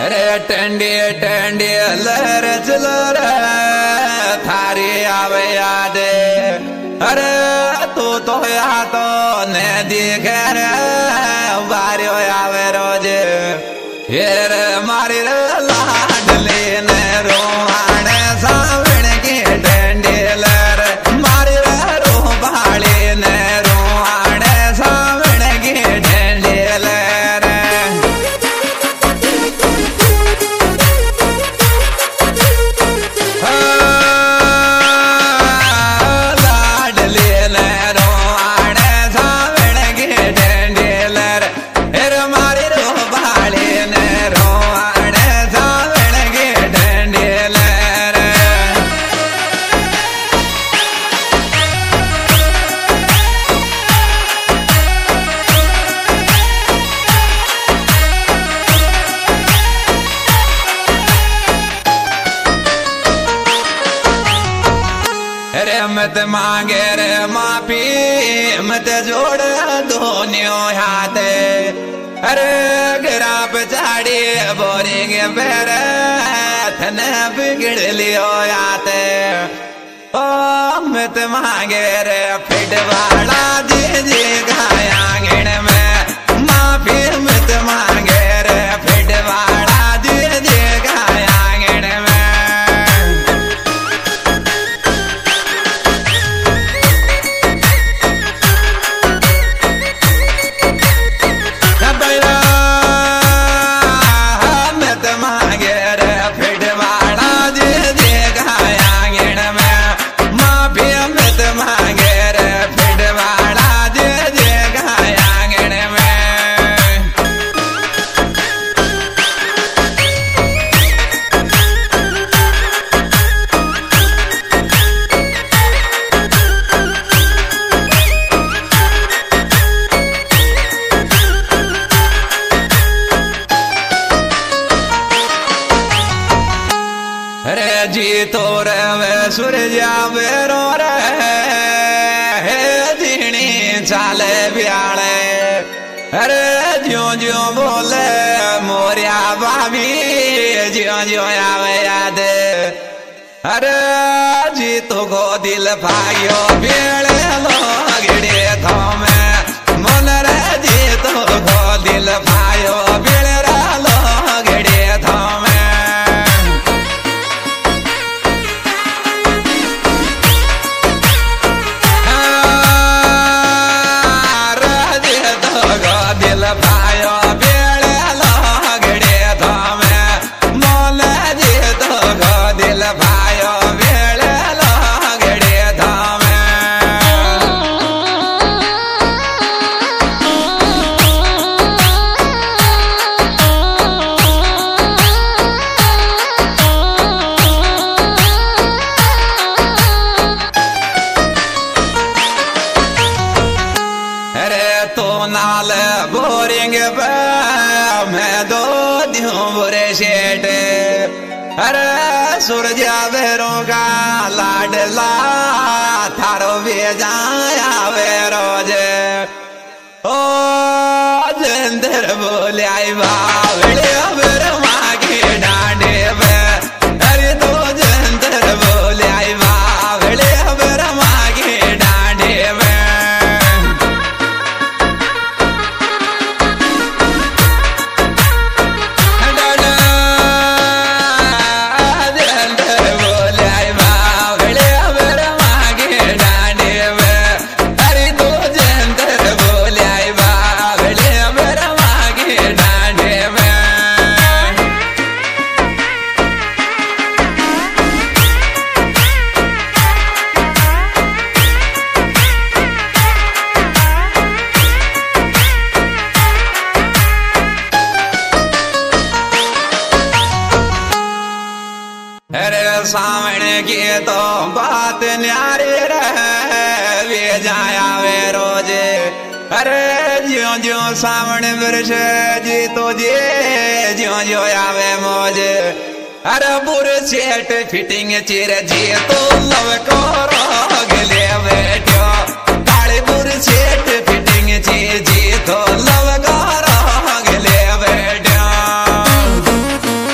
अरे टंडी टंडी लहर चलो रे थारी आवे याद। अरे तू तो या तो ने दिखे रे बारियो आवे रोज। ये रे मारी रे लाडली ने रोहाने सावण की टंडी लहर मारी रे रोबाली ने रोहाने सावण की टंडी लहर। अरे मत मांगे रे माफी मत जोड़ दोनियों हाथ। अरे गिरा पचाड़ी बोरिंग पैर थने बिगड़ लियो याद। ओ मत मांगे रे फिट वाला जी जी गाया गिण में माफी मत मांगे रे फिट वाला जी जी गाया गिण में। अरे जी तो रे सूरजा बेरो रे दीनी चाले ब्याले। अरे ज्यो ज्यो बोले मोरिया भाभी ज्यो ज्यो आवे याद। अरे जी तो गो दिल भाग्यो बेड़े लोगड़े थोमे मन रे जी तो गो दिल भाग्यो बेड़े लोगड़े थोमे। तो नाल बोरिंग पे मैं दो दियों बुरे शेट। अरे सूरजा बेरों का लाडला थारो भेजाया वे रोज। ओ जंदर बोले आई बावड़े बेर माँ के डांडे पे। अरे तो जंदर बोले आई बावड़े बेर माँ के डांडे पे। अरे सावण की तो बात न्यारी रहे वे जाया वे रोज। अरे ज्यो ज्यो सावण वर्ष जी तो जे ज्यो ज्यो आवे मौज। अरे बुर सेट फिटिंग चिर जी तो लव को रोग ले बैठो। काले बुर सेट फिटिंग जी तो लव को रोग ले बैठो।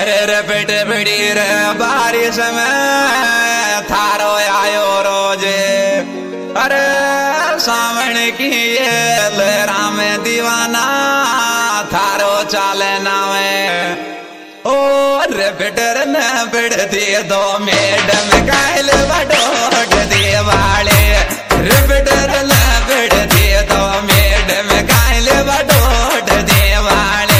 रे पेट बड़ी रे बारिश में थारो आयो रोजे। अरे सावन की ये लहरा में दीवाना थारो चाले नावे। ओ रे बेटर न बिड़ दिए दो मैडम कायल बडोट दिए वाले। रे बेटर न बिड़ दिए दो मैडम कायल बडोट दिए वाले।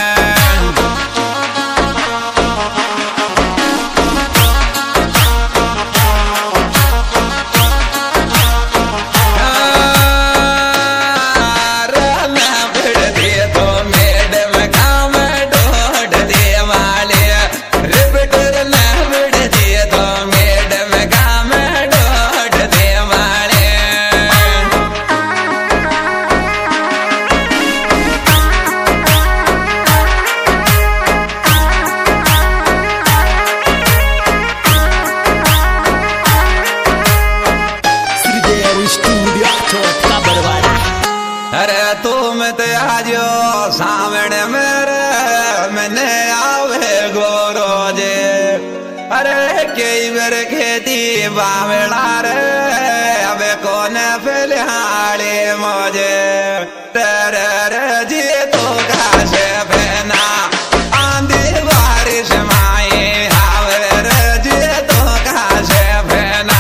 अरे तुम ते आजो सावण मेरे मैंने आवे गोरो जे। अरे कई बेर खेती बावड़ा रे अबे कौन फिलहाले मौजे। तेरे रे जी तो घासे बहना आंधी बारिश माए आवे रे जी तो घासे बहना।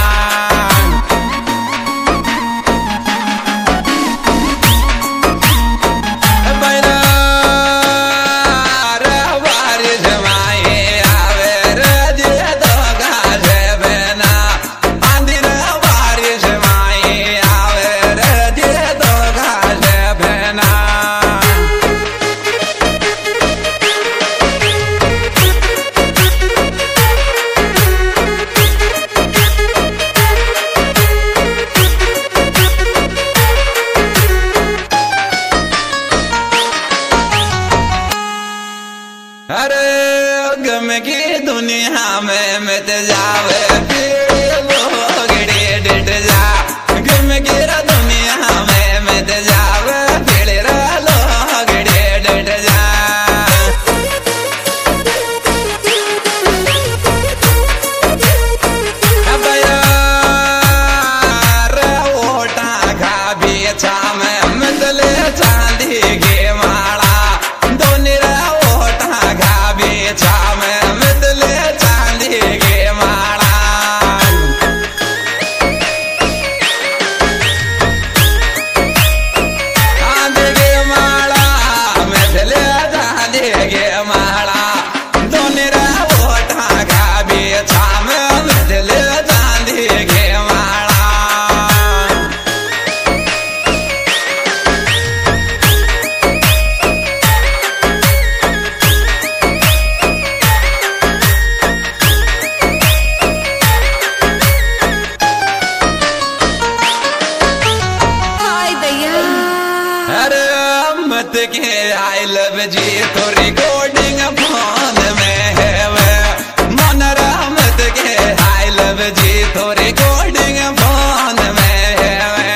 अरे गम की दुनिया में मिट जावे फिर डिट जा। गम की दुनिया में मिट जावे फिर लोग डिट जा। ओटा खा बेचा में मितले चांदी के माला दोनी बेचा में मितले चांदी के माला। चांदी के माला मितले चांदी के माला दोनों ओठा का बेचा में मितले चांदी के माला। मत के आई लव जी तो रिकॉर्डिंग फोन में है वे। मन मत के आई लव जी तो रिकॉर्डिंग फोन में है वे।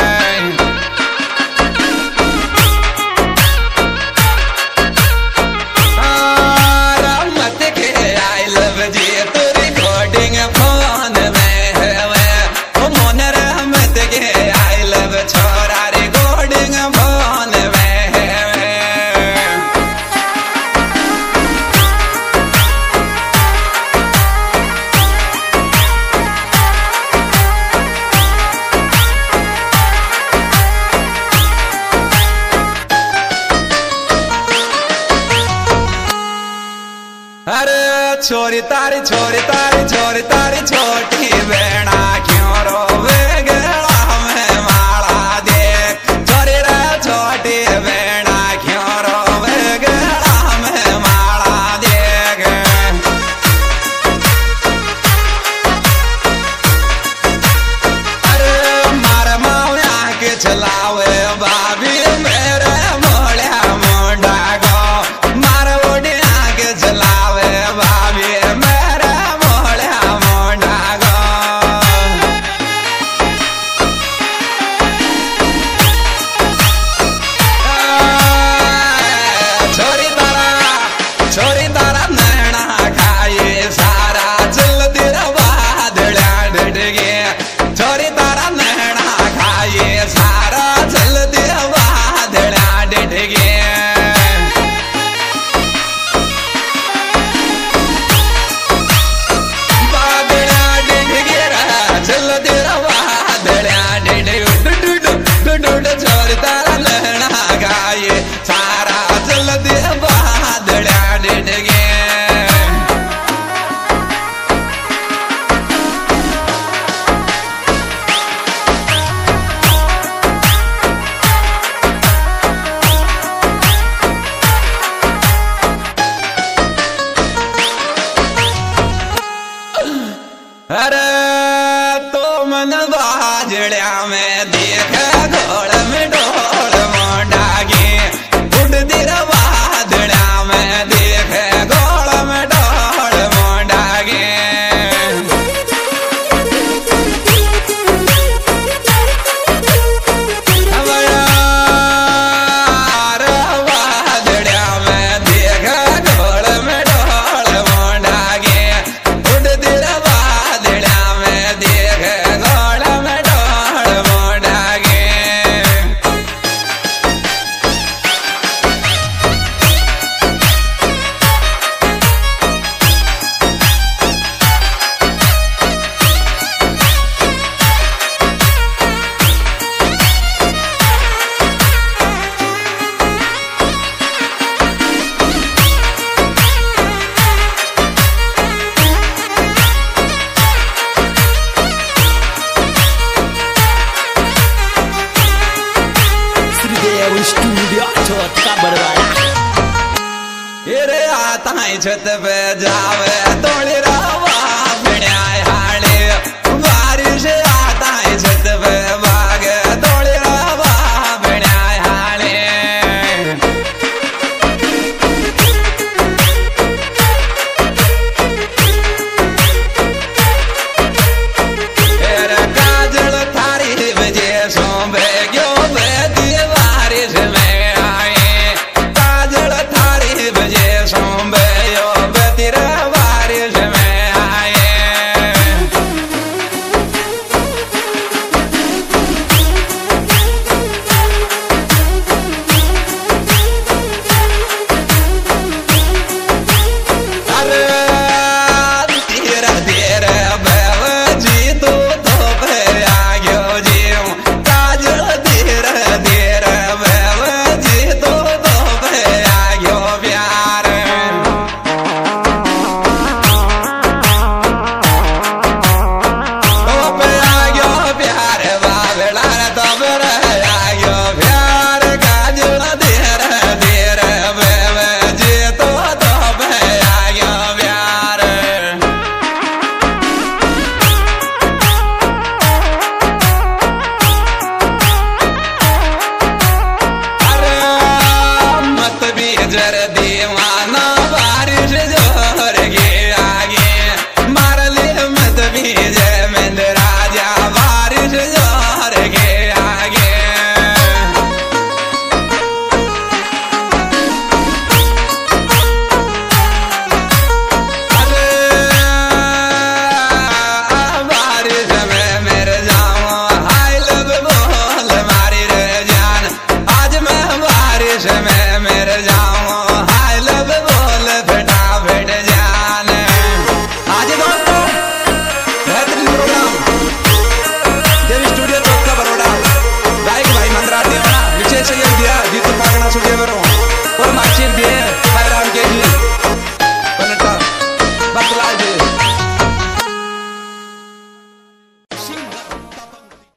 मत के आई लव जी तो रिकॉर्डिंग फोन में है वे। मन मत के आई लव छोरा रिकॉर्डिंग फोन में। अरे छोरी तारी छोरी तारी छोरी तारी छोटी बेड़ा क्यों रोवे गला में माला देख। छोरी रे छोटी बेड़ा क्यों रोवे गला में माला देख। अरे मार माया के चलावे बाबी मेरे मोड़िया मुंडा को मार उड़िया के चलावे बाबी मेरा मोड़ा मुंडा को। अरे तो मन बाजड़िया में देख घोड़ में ढोल मोडागे उड़ दिर बादड़िया में देख घोड़ में ढोल मोडागे छत पे जावे तो